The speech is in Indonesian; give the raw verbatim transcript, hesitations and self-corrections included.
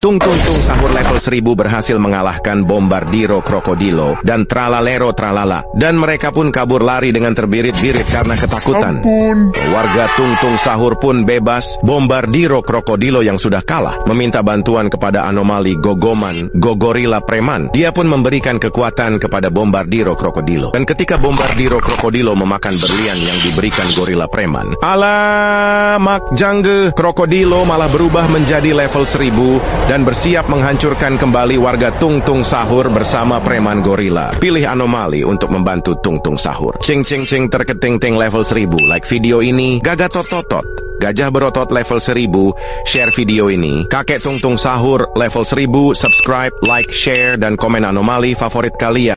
Tung Tung Tung Sahur level seribu berhasil mengalahkan Bombardiro Krokodilo dan Tralalero Tralala. Dan mereka pun kabur lari dengan terbirit-birit karena ketakutan. Ampun. Warga Tung Tung Sahur pun bebas. Bombardiro Krokodilo yang sudah kalah meminta bantuan kepada anomali Gogoman, Gogorila Preman. Dia pun memberikan kekuatan kepada Bombardiro Krokodilo. Dan ketika Bombardiro Krokodilo memakan berlian yang diberikan Gorila Preman, alamak jangge, Krokodilo malah berubah menjadi level seribu dan bersiap menghancurkan kembali warga Tung Tung Sahur bersama Preman Gorila. Pilih anomali untuk membantu Tung Tung Sahur. Cing cing cing terketing-ting level seribu. Like video ini. Gagatototot. Gajah berotot level seribu. Share video ini. Kakek Tung Tung Sahur level seribu. Subscribe, like, share, dan komen anomali favorit kalian.